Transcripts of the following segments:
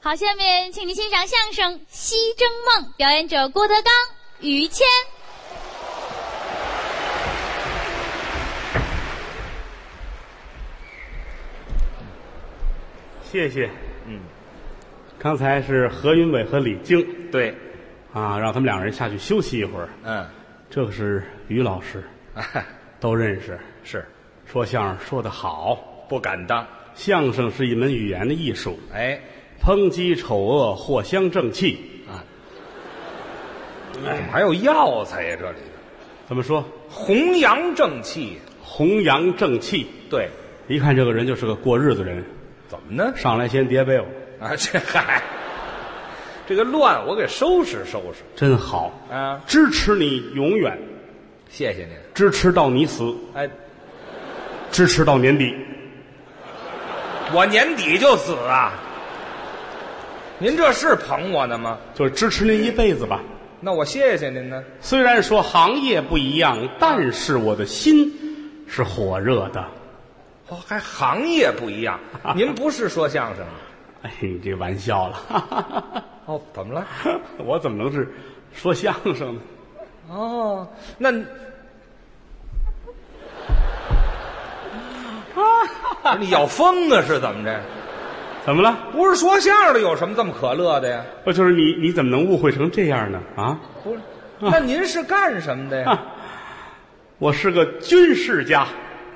好，下面请您欣赏相声《西征梦》，表演者郭德纲、于谦。 谢谢。刚才是何云伟和李菁， 对， 啊，让他们两人下去休息一会儿。这个是于老师，都认识。 是， 说相声说得好， 不敢当。 相声是一门语言的艺术， 哎， 抨击丑恶，藿香正气啊。还有药材呀，这里怎么说？ 弘扬正气， 弘扬正气。 对， 一看这个人就是个过日子人。 怎么呢？ 上来先叠被窝啊，这嗨，这个乱我给收拾收拾。 真好啊！ 支持你永远， 谢谢您， 支持到你死。 哎， 支持到年底。 我年底就死啊！您这是捧我呢吗？ 就是支持您一辈子吧。 那我谢谢您呢。 虽然说行业不一样，但是我的心是火热的。 哦，还行业不一样。您不是说相声的？ 哎，这玩笑了。 哦，怎么了？ 我怎么能是说相声呢？ 哦，那你要疯啊？是怎么着？ 怎么了？ 不是说相声的，有什么这么可乐的呀？ 就是你怎么能误会成这样呢？啊？ 不是，那您是干什么的呀？ 我是个军事家。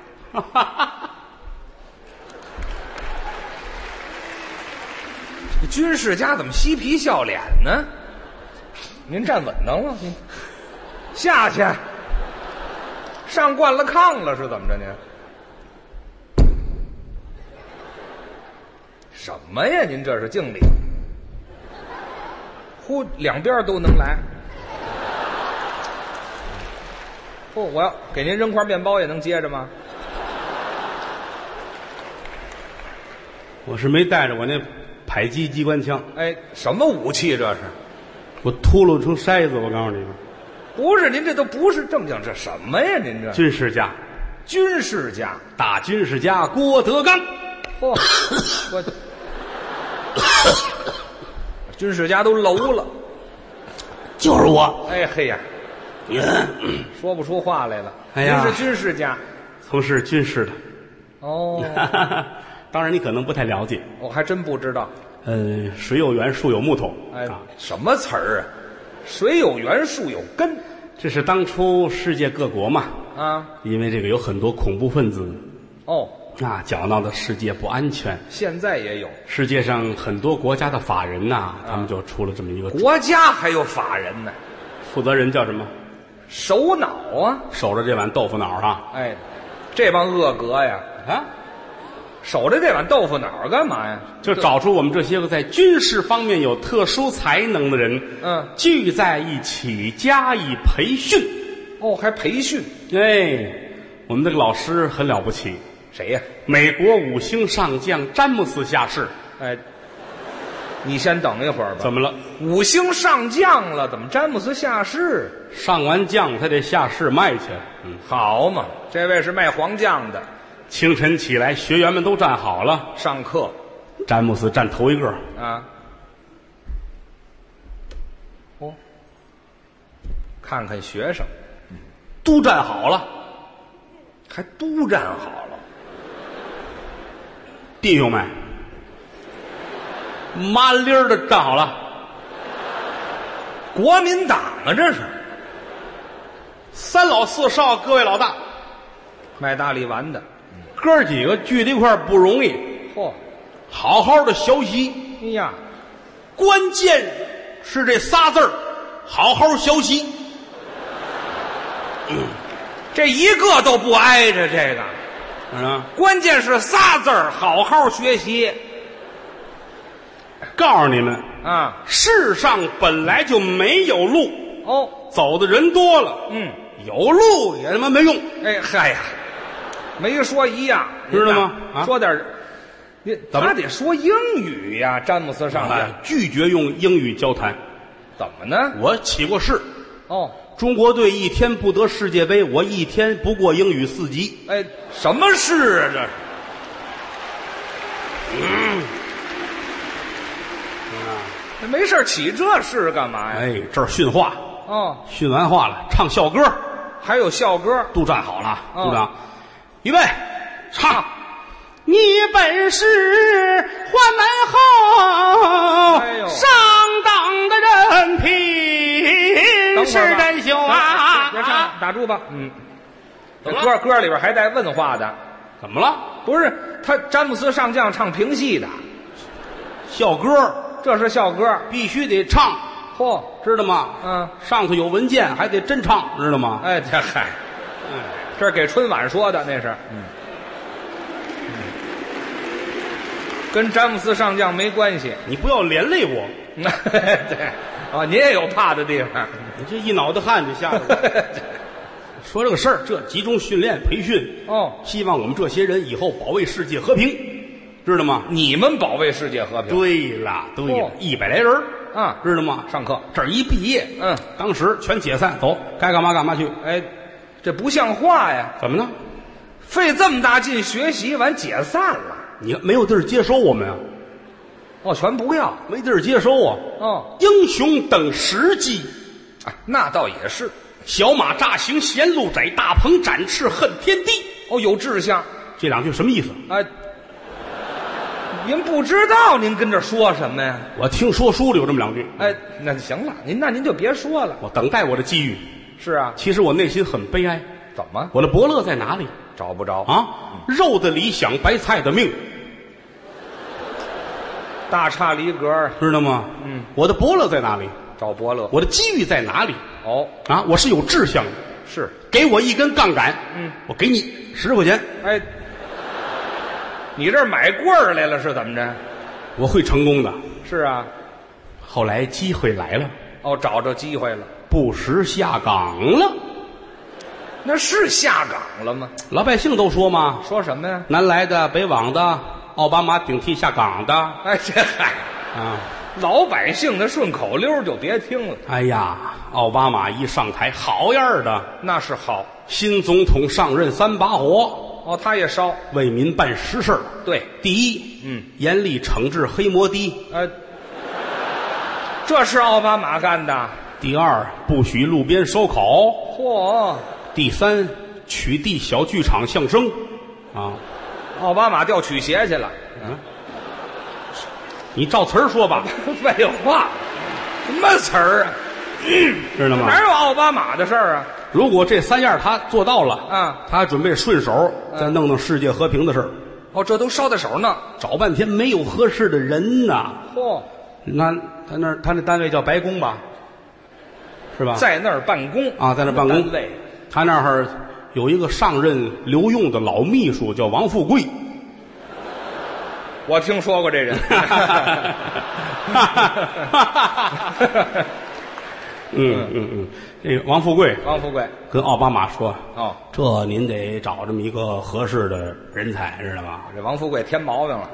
军事家怎么嬉皮笑脸呢？您站稳当了，您下去，上惯了炕了是怎么着您？什么呀？您这是敬礼？呼，两边都能来。不，我要给您扔块面包也能接着吗？ 我是没带着我那迫击机关枪。 哎，什么武器这是？ 我秃噜成筛子，我告诉你们。 不是，您这都不是正经，这什么呀？您这军事家， 军事家， 大军事家郭德纲。 我军事家都楼了， 就是我。 哎嘿呀，说不出话来了。 哎呀， 您是军事家， 从事军事的。 哦， 当然你可能不太了解， 我还真不知道。 水有源，树有木头。 哎，什么词儿啊？水有源，树有根。 这是当初世界各国嘛，因为这个有很多恐怖分子。 哦， 搅闹的世界不安全。 现在也有世界上很多国家的法人呐，他们就出了这么一个国家还有法人呢。 负责人叫什么？ 首脑啊， 守着这碗豆腐脑啊。 哎，这帮恶格呀，守着这碗豆腐脑干嘛呀？ 就找出我们这些个在军事方面有特殊才能的人，聚在一起加以培训。 哦，还培训？ 哎，我们这个老师很了不起。 谁呀？ 美国5星上将詹姆斯下士。 哎，你先等一会儿吧。 怎么了 ？5星上将了，怎么詹姆斯下士？ 上完将他得下士卖去。 好嘛，这位是卖黄酱的。 清晨起来，学员们都站好了， 上课。 詹姆斯站头一个啊。哦，看看学生， 都站好了， 还都站好了。 弟兄们，麻利儿的站好了。 国民党啊，这是 3老4少，各位老大， 卖大力丸的。 哥几个聚在一块儿不容易，好好的学习。 哎呀， 关键是这仨字儿，好好学习。 这一个都不挨着这个，关键是仨字儿，好好学习。 告诉你们啊， 世上本来就没有路，走的人多了，有路也他妈没用。 哎嗨呀，没说一样， 知道吗？ 说点，他得说英语呀。詹姆斯上将拒绝用英语交谈。 怎么呢？ 我起过誓。 哦， 中国队1天不得世界杯，我1天不过英语4级。 哎，什么事啊这是？ 没事起这事干嘛呀？ 哎，这儿训话， 哦， 训完话了，唱校歌， 还有校歌， 都站好了，队长，预备，唱。你本是患难后上当的人品，是真秀啊！ 别唱，打住吧。这歌里边还带问话的， 怎么了？ 不是他詹姆斯上将唱评戏的， 校歌， 这是校歌， 必须得唱。 嚯， 知道吗？上头有文件，还得真唱，知道吗？ 哎，这嗨，这是给春晚说的，那是。跟詹姆斯上将没关系， 你不要连累我。 对，哦，您也有怕的地方， 你这一脑袋汗就下来了。说这个事儿，这集中训练培训，希望我们这些人以后保卫世界和平，知道吗？ 你们保卫世界和平。 对了，100来人啊， 知道吗？ 上课这儿一毕业，当时全解散，走，该干嘛干嘛去。 哎，这不像话呀！ 怎么呢？ 费这么大劲学习，完解散了。 你没有地儿接收我们啊？ 全不要， 没地儿接收啊。英雄等时机， 那倒也是。 小马乍行嫌路窄，大鹏展翅恨天地。 有志向。 这两句什么意思？ 您不知道，您跟这说什么呀？ 我听说书里有这么两句。 那行了，您就别说了。 我等待我的机遇。 是啊， 其实我内心很悲哀。 怎么？ 我的伯乐在哪里？ 找不着啊！肉的理想，白菜的命， 大差离格， 知道吗？我的伯乐在哪里？ 找伯乐。 我的机遇在哪里？我是有志向的。 是， 给我一根杠杆，我给你10块钱。 你这买棍儿来了是怎么着？ 我会成功的。 是啊。 后来机会来了。 找着机会了， 不时下岗了。 那是下岗了吗？ 老百姓都说嘛。 说什么呀？ 南来的北往的，奥巴马顶替下岗的。 这嗨老百姓的顺口溜就别听了。 哎呀，奥巴马一上台，好样的。 那是好。 新总统上任3把火。 他也烧， 为民办实事。 对， 第一，严厉惩治黑摩的。 这是奥巴马干的。 第二，不许路边烧烤。 嚯！ 第三，取缔小剧场相声。 奥巴马调曲协去了。 你照词儿说吧。 废话，什么词儿啊？ 知道吗？ 哪有奥巴马的事儿啊？ 如果这3样他做到了，他准备顺手再弄世界和平的事儿。 这都捎带手呢。 找半天没有合适的人呐。那他那单位叫白宫吧？是吧？ 在那儿办公在那儿办公。他那儿有一个上任留用的老秘书，叫王富贵。 我听说过这人。 这个王富贵跟奥巴马说：“这您得找这么一个合适的人才，知道吗？” 这王富贵添毛病了。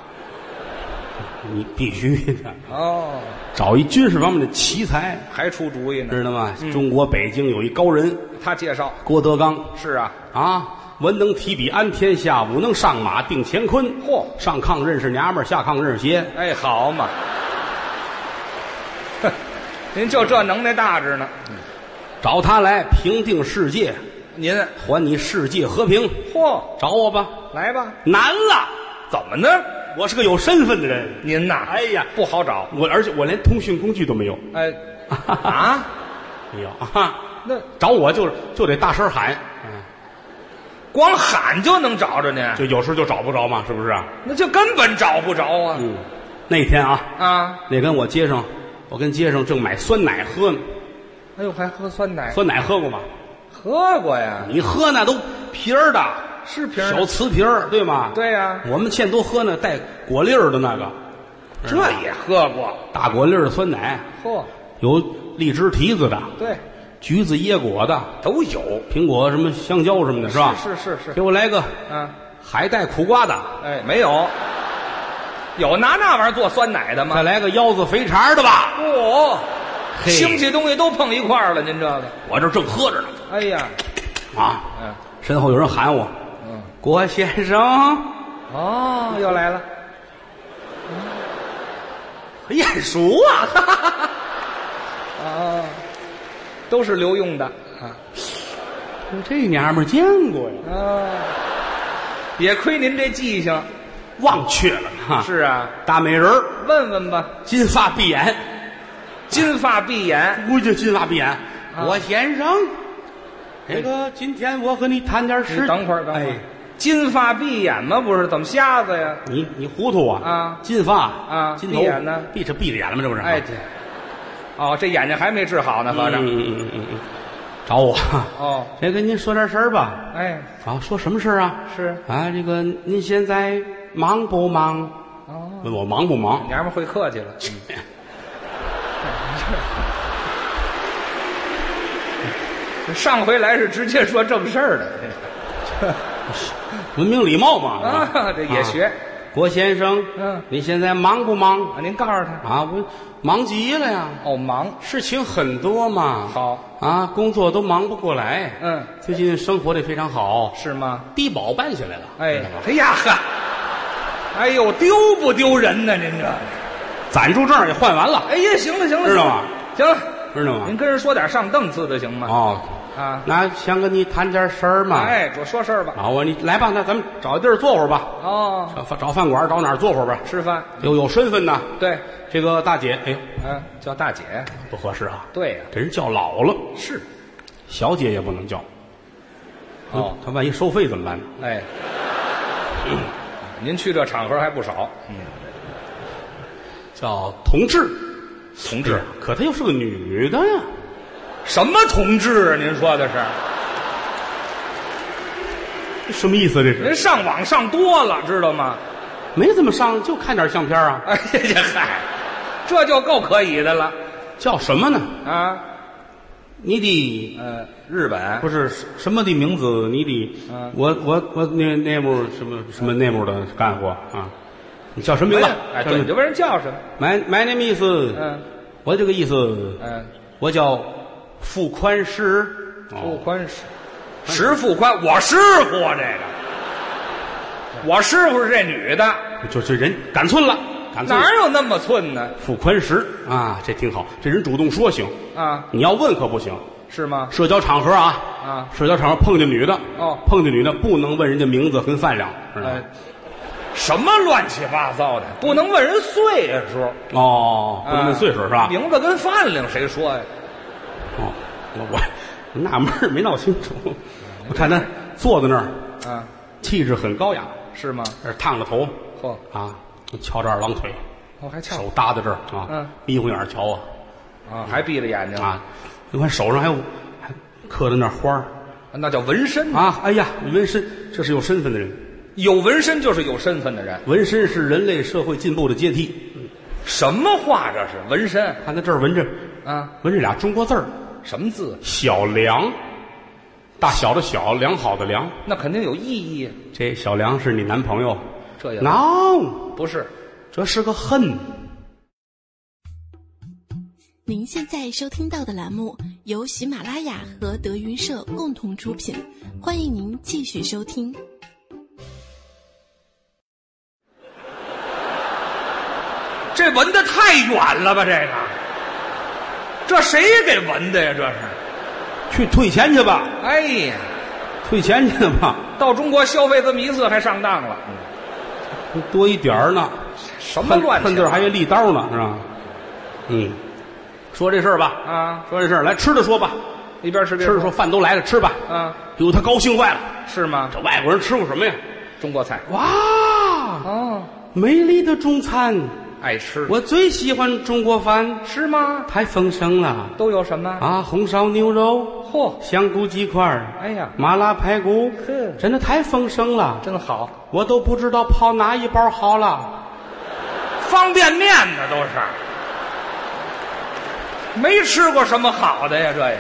你必须的。找一军事方面的奇才， 还出主意呢， 知道吗？中国北京有一高人， 他介绍郭德纲。 是啊。 文能提笔安天下，武能上马定乾坤。上炕认识娘们儿，下炕认识鞋。 好嘛。您就这能耐大着呢。 找他来平定世界， 您还你世界和平。找我吧， 来吧。 难了。 怎么呢？ 我是个有身份的人。 您呐，不好找。 而且我连通讯工具都没有。没有那找我就得大声喊。 光喊就能找着呢？ 就有时候就找不着嘛，是不是？ 那就根本找不着啊。 那天那跟我跟街上正买酸奶喝呢。 还喝酸奶？ 酸奶喝过吗？ 喝过呀。 你喝那都瓶儿的， 是瓶儿， 小瓷瓶儿，对吗？ 对呀。 我们现在都喝那带果粒儿的那个。 这也喝过大果粒儿的酸奶。有荔枝提子的。 对。 橘子椰果的都有， 苹果什么香蕉什么的，是吧？ 是。 给我来个海带苦瓜的。 没有。有拿那玩意儿做酸奶的吗？ 再来个腰子肥肠的吧。 腥气东西都碰一块儿了，您这个。 我这正喝着呢。身后有人喊我。郭先生。 又来了。 眼熟啊！ 啊，都是留用的啊。 这娘们儿见过呀？ 啊，也亏您这记性， 忘却了哈。 是啊， 大美人儿， 问问吧。 金发碧眼， 金发碧眼， 估计金发碧眼。我先生，那个今天我和你谈点事。 等会儿，金发碧眼吗？不是，怎么瞎子呀？ 你糊涂啊！ 啊， 金发啊， 金头闭眼呢？ 闭着眼了吗？这不是？ 哎，对。哦，这眼睛还没治好呢，合着。 找我。 哦， 先跟您说点事儿吧。 哎， 啊，说什么事儿啊？ 是啊，这个您现在忙不忙？ 哦， 问我忙不忙？ 娘们会客气了。上回来是直接说正事儿的， 文明礼貌嘛。 啊，这也学。 郭先生，你现在忙不忙？ 啊，您告诉他啊，我忙极了呀。 哦，忙， 事情很多嘛。 好啊，工作都忙不过来。最近生活的非常好。 是吗？ 低保办下来了。 哎呀呵，哎呦，丢不丢人呢？您这暂住证也换完了。 哎呀，行了， 知道吗？ 行了， 知道吗？ 您跟人说点上档次的行吗？ 哦。啊，那想跟你谈点事儿嘛？ 哎，我说事儿吧。 啊，你来吧，那咱们找地儿坐会儿吧。 哦， 找饭馆，找哪儿坐会儿吧？ 吃饭有身份呐。 对， 这个大姐，哎呦， 叫大姐不合适啊。 对呀， 给人叫老了。 是， 小姐也不能叫。 哦， 他万一收费怎么办呢？ 哎，您去这场合还不少。 叫同志， 同志， 可她又是个女的呀。 什么同志啊？您说的是什么意思？这是您上网上多了，知道吗？ 没怎么上，就看点相片啊。 哎呀嗨，这就够可以的了。 叫什么呢？ 啊， 你的日本不是什么的名字？你的我那幕什么内幕的干活啊？你叫什么名字？ 哎，对，你就问人叫什么 ？My name is，我这个意思，我叫傅宽石。 傅宽石，石傅宽，我师傅啊，这个，我师傅是这女的， 就这人赶寸了， 哪有那么寸呢？ 傅宽石啊，这挺好，这人主动说行啊， 你要问可不行， 是吗？ 社交场合啊，社交场合碰见女的，碰见女的不能问人家名字跟饭量，知道吗？ 什么乱七八糟的，不能问人岁数哦，不能问岁数是吧？ 名字跟饭量谁说呀？ 哦，我纳闷没闹清楚，我看他坐在那儿，气质很高雅， 是吗？ 这烫着头，翘着二郎腿， 还翘， 手搭在这儿啊，眯糊眼瞧我， 还闭着眼睛啊，你看手上还刻着那花儿， 那叫纹身啊！哎呀，纹身，这是有身份的人。 有纹身就是有身份的人， 纹身是人类社会进步的阶梯。 什么话这是？纹身？ 看他这儿纹着纹着俩中国字儿， 什么字？ 小良，大小的小，良好的良， 那肯定有意义。 这小良是你男朋友？ 这也 no， 不是， 这是个恨。 您现在收听到的栏目由喜马拉雅和德云社共同出品，欢迎您继续收听。 这纹的太远了吧？这谁给纹的呀？这是， 去退钱去吧。 哎呀， 退钱去吧。 到中国消费这么一次还上当了， 多一点呢。 什么乱？ 恨地儿还有利刀呢，是吧？说这事儿吧。说这事儿，来吃的说吧。 一边吃边说饭都来了，吃吧。哟，他高兴坏了。 是吗？ 这外国人吃过什么呀？ 中国菜。 哇！美丽的中餐。 爱吃， 我最喜欢中国饭。 是吗？ 太丰盛了。 都有什么红烧牛肉，香菇鸡块， 哎呀， 麻辣排骨，真的太丰盛了， 真好。 我都不知道泡哪一包好了。 方便面呢都是，没吃过什么好的呀，这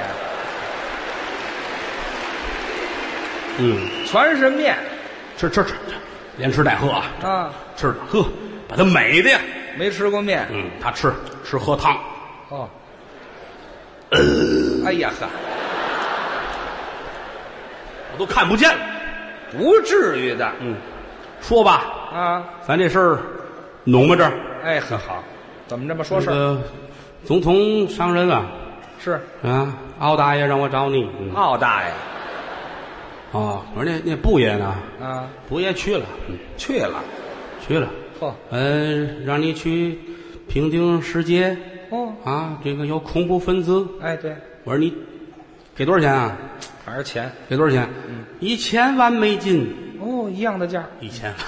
也。全是面， 吃，连吃带喝吃的喝，把它美的呀。 没吃过面， 他吃喝汤。 哎呀呵， 我都看不见了。 不至于的。 说吧。咱这事儿弄吧这儿。 哎呵好， 怎么这么说事儿？ 总统上任了。 是啊，敖大爷让我找你。 敖大爷。 哦，我说那布爷呢？ 啊， 布爷去了。 去了。嚯。 让你去平定世界。 哦。 啊，这个有恐怖分子。 哎，对。 我说你给多少钱啊？ 还是钱？ 给多少钱？1000万美金。 哦，一样的价。 1000万。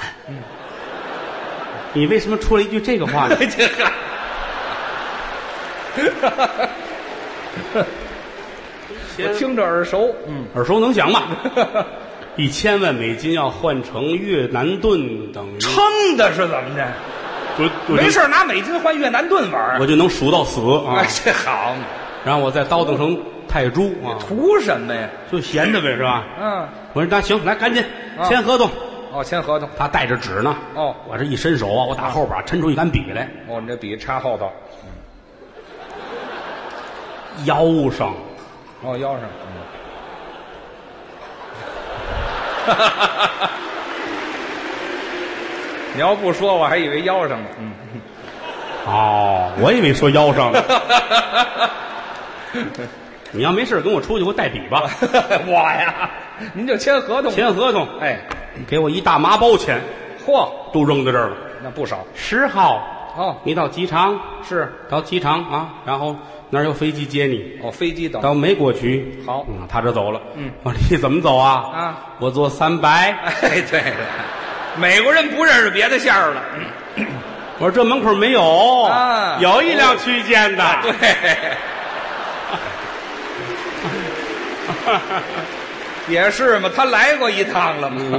你为什么出了一句这个话呢？ 这个。我听着耳熟， 耳熟能详吧？1000万美金要换成越南盾，等于撑的是怎么着？没事拿美金换越南盾玩， 我就能数到死啊！ 这好嘛！ 然后我再倒腾成泰铢啊！ 图什么呀？ 就闲着呗，是吧？我说那行，来赶紧签合同。 哦，签合同。他带着纸呢。 哦， 我这一伸手啊，我打后边抻出一杆笔来。 哦，你这笔插后头。 腰上。 哦，腰上。你要不说，我还以为腰上呢。 哦，我以为说腰上呢。你要没事跟我出去，给我带笔吧。 我呀，您就签合同。 签合同。 哎， 给我一大麻包钱。 嚯， 都扔在这儿了。 那不少。 10号。 哦， 你到机场。 是。到机场啊，然后那儿有飞机接你。 哦，飞机等。 到美国去。 好。 他这走了。我说你怎么走啊？ 啊， 我坐300。 哎，对。美国人不认识别的线儿了。 我说这门口没有啊， 有一辆区间的。 对。也是嘛，他来过一趟了嘛。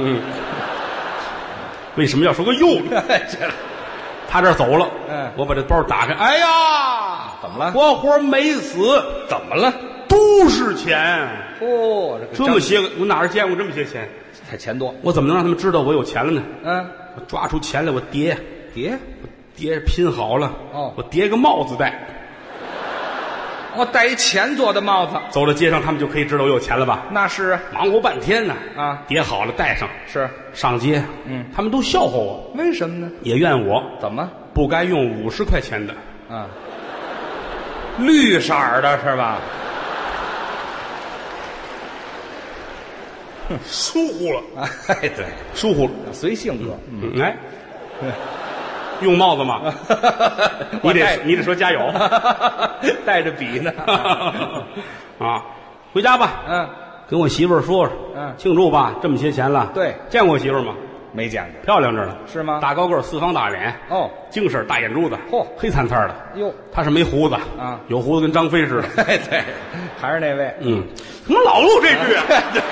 为什么要说个又呢？他这走了。我把这包打开，哎呀， 怎么了？ 活活没死。 怎么了？ 都是钱。 哦， 这么些个，我哪儿见过这么些钱？ 太钱多， 我怎么能让他们知道我有钱了呢？ 我抓出钱来，我叠， 我叠拼好了。 哦， 我叠个帽子戴。 我戴一钱做的帽子， 走到街上，他们就可以知道我有钱了吧？ 那是忙活半天呢。叠好了戴上， 是上街。他们都笑话我， 为什么呢？ 也怨我， 怎么不该用50块钱的？ 绿色的是吧？ 疏忽了。 哎，对， 疏忽了， 随性格。 来，用帽子吗？你得说加油。 带着笔呢。 回家吧。跟我媳妇儿说说。庆祝吧，这么些钱了。 对， 见过我媳妇儿吗？ 没见过。 漂亮着呢。 是吗？ 大高个，4方大脸。 哦， 精神，大眼珠子。 嚯， 黑灿灿的。 哟， 他是没胡子有胡子跟张飞似的。 对，还是那位。 怎么老录这句啊？ 对。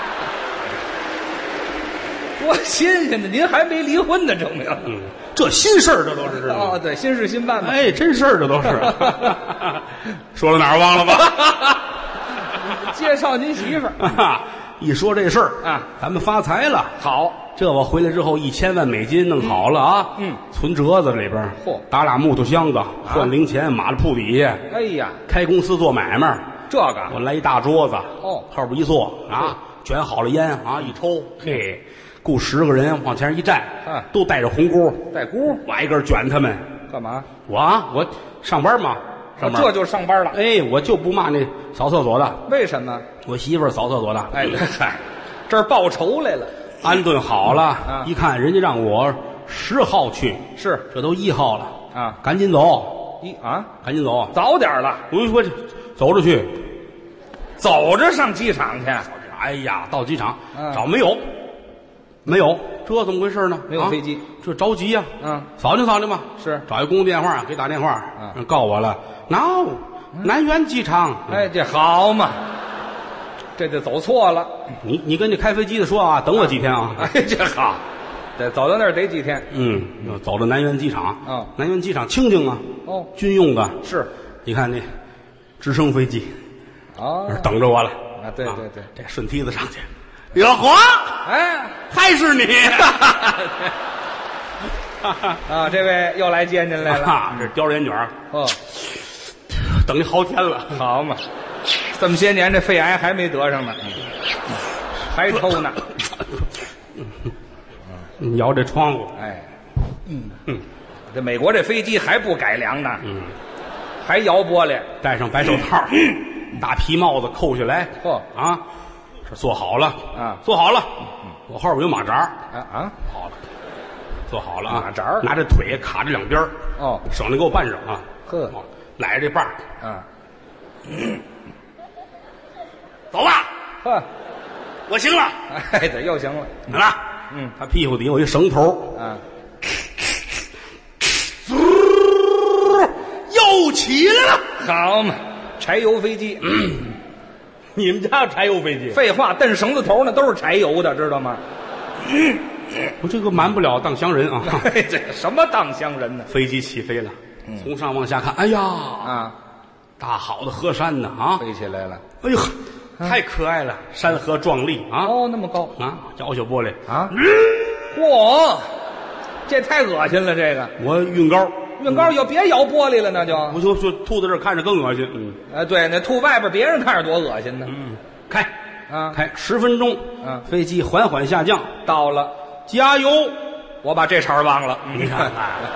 多新鲜的！您还没离婚呢，证明。 这新事儿，这都是。 哦，对，新事新办嘛。 哎，真事儿，这都是。说到哪儿忘了吧？ 介绍您媳妇儿。 一说这事儿咱们发财了。好，这我回来之后1000万美金弄好了啊。存折子里边。 嚯， 打俩木头箱子换零钱，码在铺底下。 哎呀， 开公司做买卖， 这个我来一大桌子。 哦， 后边一坐卷好了烟一抽，嘿。雇10个人往前一站，都带着红箍， 带箍， 我挨个卷他们。 干嘛？ 我上班嘛，上班这就上班了。 哎，我就不骂那扫厕所的。 为什么？ 我媳妇儿扫厕所的。 哎，嗨，这儿报仇来了。 安顿好了，一看人家让我10号去， 是， 这都1号了赶紧走。赶紧走， 早点了。 我走着去， 走着上机场去。 哎呀，到机场找没有。没有，这怎么回事呢？ 没有飞机， 这着急呀！扫听扫听吧。 是， 找一公共电话给打电话，告我了。南苑机场。 哎，这好嘛，这就走错了。 你跟那开飞机的说等我几天啊！ 哎，这好，得走到那儿得几天。 走到南苑机场。南苑机场清静啊。 哦， 军用的。 是， 你看那直升飞机，等着我了。 对， 这顺梯子上去。哟呵， 哎， 还是你这位又来接您来了。 这叼着烟卷等你好天了。 好嘛，这么些年这肺癌还没得上呢，还抽呢。 摇这窗户。 哎， 这美国这飞机还不改良呢，还摇玻璃， 戴上白手套，大皮帽子扣下来，啊，这坐好了啊， 坐好了，我后边有马扎好了， 坐好了啊， 马扎拿着腿卡着两边省得给我绊上啊，揽着这把走吧，我行了， 哎，这又行了， 怎么了？他屁股底下有一绳头又起来了， 好嘛，柴油飞机， 你们家有柴油飞机？ 废话，蹬绳子头那都是柴油的，知道吗？ 我这个瞒不了当乡人啊！ 这什么当乡人呢？ 飞机起飞了，从上往下看，哎呀大好的河山呢啊， 飞起来了， 哎呦，太可爱了，山河壮丽啊！ 那么高啊，摇小玻璃啊，嚯，这太恶心了，这个我晕高要别摇玻璃了，那就我就吐在这儿看着更恶心。 对，那吐外边别人看着多恶心呢。 开10分钟，飞机缓缓下降， 到了， 加油！ 我把这茬忘了， 你看，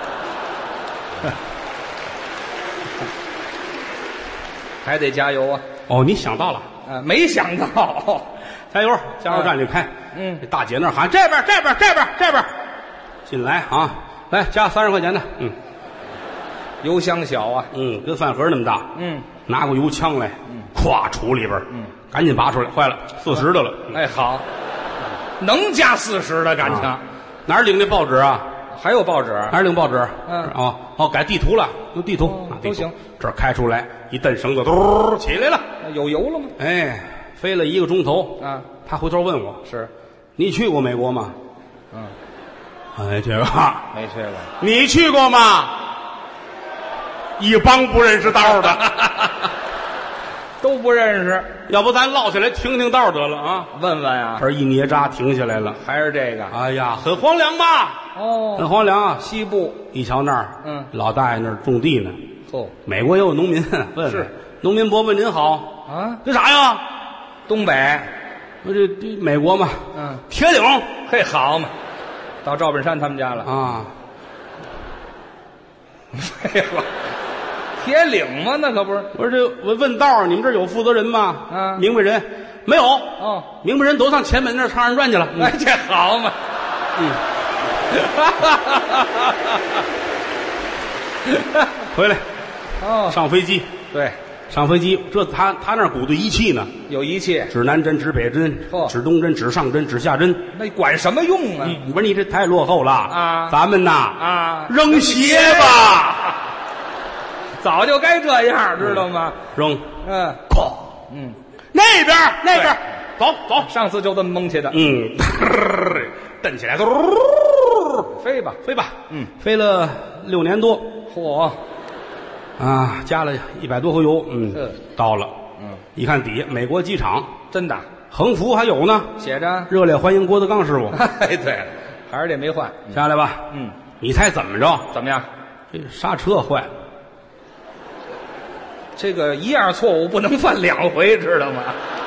还得加油啊！ 你想到了， 没想到， 加油！加油站里开，这大姐那儿喊这边，进来啊，来加30块钱的， 油箱小啊， 跟饭盒那么大，拿过油枪来，咵杵里边，赶紧拔出来，坏了，40的了， 哎，好，能加40的感情， 哪儿领那报纸啊？ 还有报纸？ 哪儿领报纸？改地图了，有地图都行。 这儿开出来一蹬绳子，嘟起来了， 有油了吗？ 哎，飞了1个钟头他回头问我， 是你去过美国吗？哎，这个没去过。 你去过吗？一帮不认识道的， 都不认识。 要不咱落下来听听道得了啊？ 问问啊。 这一捏扎停下来了， 还是这个？ 哎呀，很荒凉吧？很荒凉啊！ 西部一瞧那儿，老大爷那儿种地呢。美国也有农民，问是农民伯伯您好啊？ 这啥呀？ 东北。 我这美国嘛，铁岭， 嘿，好嘛，到赵本山他们家了啊。 废话，铁岭吗？那可不是。 我说我问道，你们这有负责人吗？明白人没有？明白人都上前门那儿唱二人转去了。 哎，这好嘛。 回来，上飞机。 对， 上飞机，这他那儿鼓捣仪器呢， 有仪器， 指南针、指北针、指东针、指上针、指下针， 那管什么用啊？ 不是你这太落后了啊！ 咱们呐扔鞋吧， 早就该这样，知道吗？ 扔， 哐， 那边，走， 上次就这么蒙起的， 蹬起来， 飞吧， 飞了6年多， 嚯！ 加了100多回油，到了，一看底下美国机场， 真的， 横幅还有呢， 写着热烈欢迎郭德纲师傅。 哎，对了，还是这没换， 下来吧，你猜怎么着？ 怎么样？ 这刹车坏了， 这个一样错误不能犯2回，知道吗？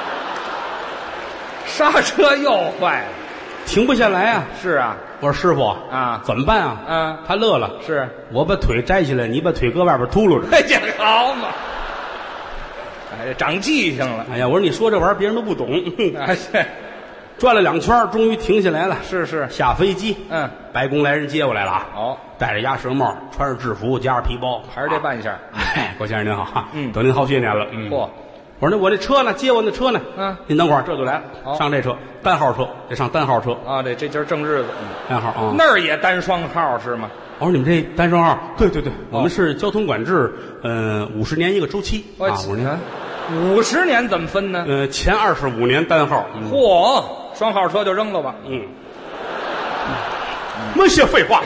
刹车又坏了， 停不下来啊！ 是啊， 我说师傅怎么办啊？他乐了， 是我把腿摘下来，你把腿搁外边秃噜着。 哎，这好嘛！哎，长记性了。 哎呀，我说你说这玩意儿别人都不懂。 哎， 转了2圈，终于停下来了。 是， 下飞机。白宫来人接我来了啊。戴着鸭舌帽，穿着制服，夹着皮包， 还是这扮相。 哎，郭先生您好，等您好些年了。 嚯！ 我说那我这车呢？接我那车呢？您等会儿，这就来了。上这车，单号车，得上单号车啊。这今儿正日子， 单号啊。 那儿也单双号是吗？ 我说你们这单双号？对，我们是交通管制，50年一个周期啊。50年 ，50年怎么分呢？ 前25年单号。 嚯，双号车就扔了吧？ 没些废话。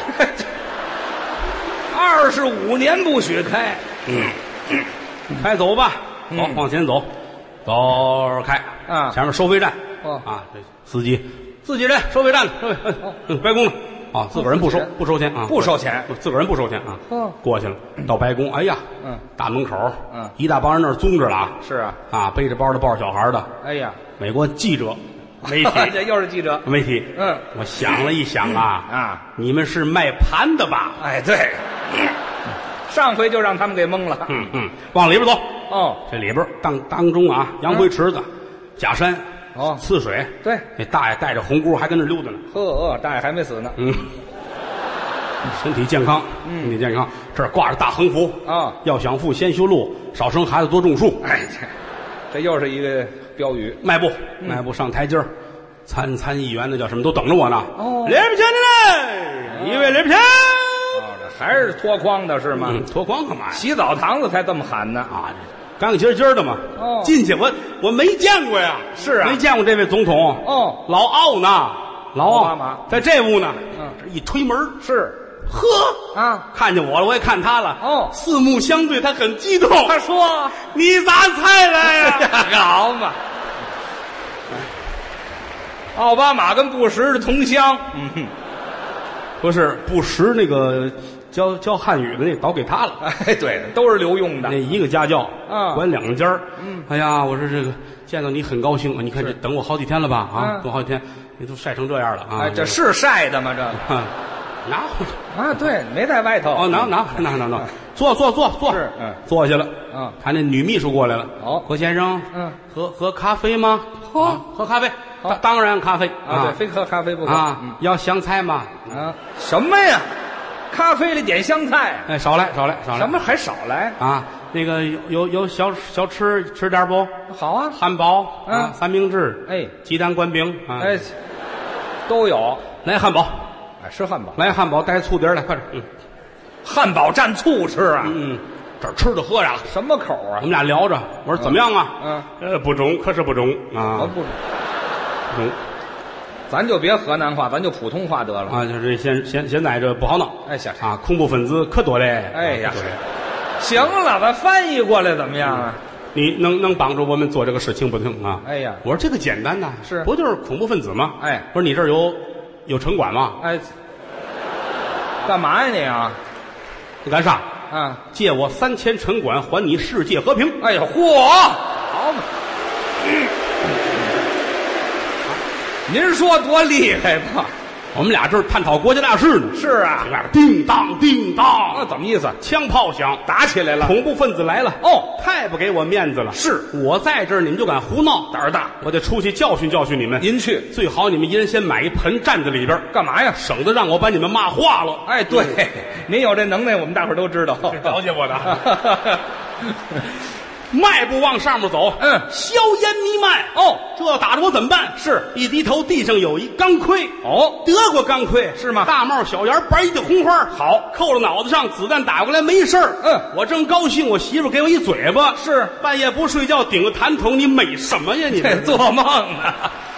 25年不许开。 开走吧。好，往前走，开前面收费站这司机人收费站的白宫的自个儿人不收钱啊， 不收钱， 自个儿人不收钱啊。过去了，到白宫，哎呀，大门口一大帮人那儿宗着了啊。 是啊， 背着包的抱着小孩的， 哎呀， 美国记者媒体这又是记者。 媒体。 嗯， 我想了一想啊， 啊， 你们是卖盘的吧？ 哎，对，上回就让他们给蒙了。 往里边走。 哦， 这里边当中啊，洋灰池子、假山、 哦刺水。 对， 那大爷带着红箍还跟那溜达呢。 呵，大爷还没死呢。 身体健康，身体健康。这儿挂着大横幅啊， 要想富先修路，少生孩子多种树。 哎，这又是一个标语。 迈步上台阶儿，参议员那叫什么都等着我呢。 哦礼品的嘞，一位礼品。 这还是脱光的是吗？ 脱光干嘛呀？ 洗澡堂子才这么喊呢。 啊，干净净的嘛。 哦进去我没见过呀。 是啊没见过这位总统。 哦， 老奥呢？老奥奥巴马在这屋呢。 这一推门， 是呵啊， 看见我了，我也看他了。 哦四目相对，他很激动。 他说你咋才来呀？ 好嘛。奥巴马跟布什是同乡。 不是布什那个教汉语的那倒给他了。 哎，对，都是留用的那。一个家教，管两家。哎呀，我说这个见到你很高兴啊！你看这等我好几天了吧？啊，等我好几天，你都晒成这样了啊！ 哎，这是晒的吗？这拿啊，对，没在外头。 哦，拿，坐， 是坐下了。看那女秘书过来了。 哦何先生，喝咖啡吗？喝咖啡。当然咖啡啊，对，非喝咖啡不可啊。要香菜吗？ 啊，什么呀？咖啡里点香菜？ 哎，少来。 什么还少来？ 啊？那个有小吃点不？ 好啊， 汉堡三明治， 哎， 鸡蛋灌饼啊， 哎，都有。 来汉堡， 哎，吃汉堡， 来汉堡带醋碟来，快点。 汉堡蘸醋吃啊？ 这儿吃着喝着， 什么口啊我？们俩聊着，我说怎么样啊？不中，可是不中啊。 不， 中咱就别河南话，咱就普通话得了。 啊，就是现在这不好闹。 哎，小啊，恐怖分子可多嘞。 哎呀可多嘞行了，咱翻译过来怎么样啊？ 你能帮助我们做这个事情不成啊？ 哎呀我说这个简单呐， 是不就是恐怖分子吗？ 哎我说你这儿有城管吗？ 哎，干嘛呀你啊？ 你干啥？ 啊， 借我3000城管，还你世界和平。 哎呀，嚯，好嘛！您说多厉害吧？ 我们俩这儿探讨国家大事呢。 是啊， 叮当叮当， 那怎么意思？ 枪炮响， 打起来了？ 恐怖分子来了。 哦， 太不给我面子了。 是我在这儿，你们就敢胡闹， 胆儿大。 我得出去教训教训你们。 您去最好你们一人先买一盆站在里边， 干嘛呀？ 省得让我把你们骂化了。 哎，对，您有这能耐，我们大伙儿都知道。 了解我的。迈步往上面走，硝烟弥漫。 哦， 这打着我怎么办？ 是一低头，地上有一钢盔。 哦， 德国钢盔是吗大帽小檐，白衣的红花， 好扣到脑袋上，子弹打过来没事儿。我正高兴，我媳妇给我一嘴巴。 是半夜不睡觉，顶个痰桶，你美什么呀你？ 这做梦呢。